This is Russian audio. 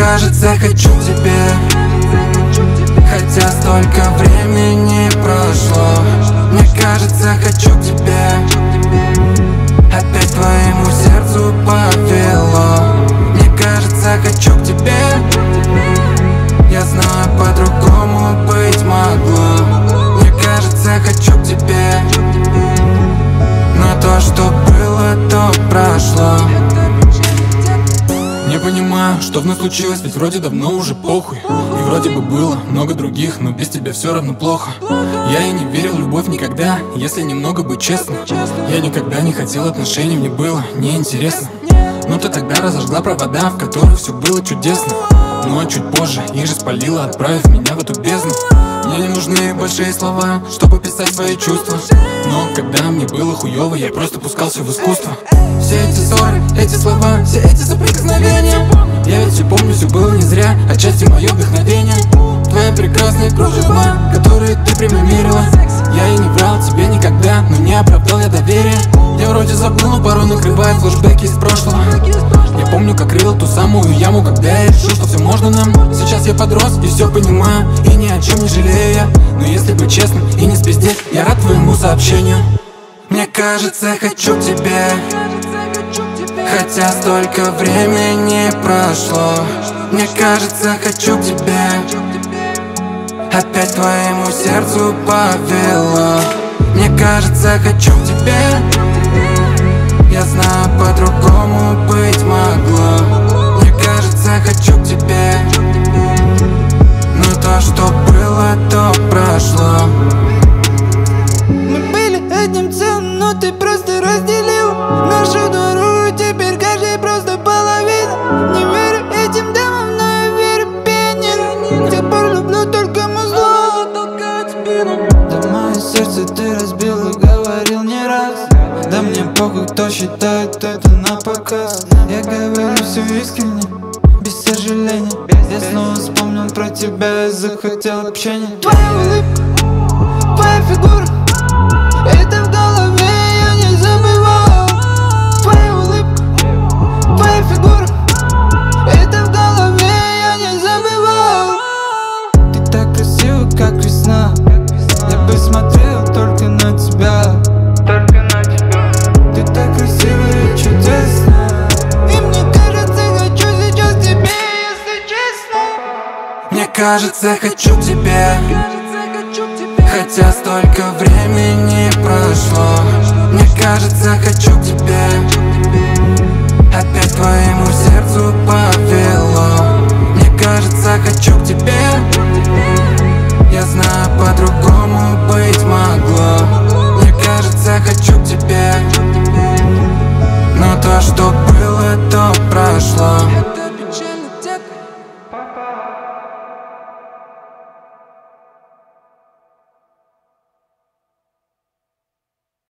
кажется, хочу к тебе, хотя столько времени прошло. Мне кажется, хочу к тебе, опять твоему сердцу повело. Мне кажется, хочу к тебе, я знаю, по-другому быть могло. Мне кажется, хочу к тебе, но то, что было, то прошло. Не понимаю, что вновь случилось, ведь вроде давно уже похуй. И вроде бы было много других, но без тебя все равно плохо. Я и не верил в любовь никогда, если немного быть честным. Я никогда не хотел отношений, мне было неинтересно. Но ты тогда разожгла провода, в которых все было чудесно. Ну а чуть позже их же спалила, отправив меня в эту бездну. Мне не нужны большие слова, чтобы писать свои чувства. Но когда мне было хуёво, я просто пускался в искусство. Все эти ссоры, эти слова, все эти соприкосновения, я ведь все помню, все было не зря, отчасти мое вдохновение. Твои прекрасные кружева, которые ты примерила. Я и не врал тебе никогда, но не оправдал я доверие. Я вроде забыл, но порой накрывает флешбеки из прошлого. Я помню, как рыл ту самую яму, когда я решил, что все можно нам. Сейчас я подрос и все понимаю, и ни о чем не жалею я. Но если быть честным и не спиздеть, я рад твоему сообщению. Мне кажется, хочу к тебе, хотя столько времени прошло. Мне кажется, хочу к тебе, опять твоему сердцу повело. Мне кажется, хочу к тебе, я знаю, по-другому быть могло. Мне кажется, хочу к тебе, но то, что было, то прошло. Мы были одним целым, но ты просто разделил нашу дорогу, теперь каждый просто половина. Не верю этим дамам, но я верю пионерам. С тех пор люблю только музло, толкает спину. Да мое сердце ты разбил и говорил не раз. Да мне похуй, кто считает это на показ. Я говорю все искренне, без сожаления. Я снова вспомнил про тебя и захотел общения. Твоя улыбка, твоя фигура, это в голове, я не забываю. Твоя улыбка, твоя фигура, это в голове, я не забываю. Ты так красива, как весна, я бы смотрел только на тебя. Ты так красива и чудесна, и мне кажется, хочу сейчас к тебе, если честно. Мне кажется, хочу к тебе, хотя столько времени прошло. Мне кажется, хочу к тебе, опять твоему сердцу повело. Мне кажется, хочу к тебе, я знаю, по-другому быть могло. Мне кажется, хочу к тебе, но то, что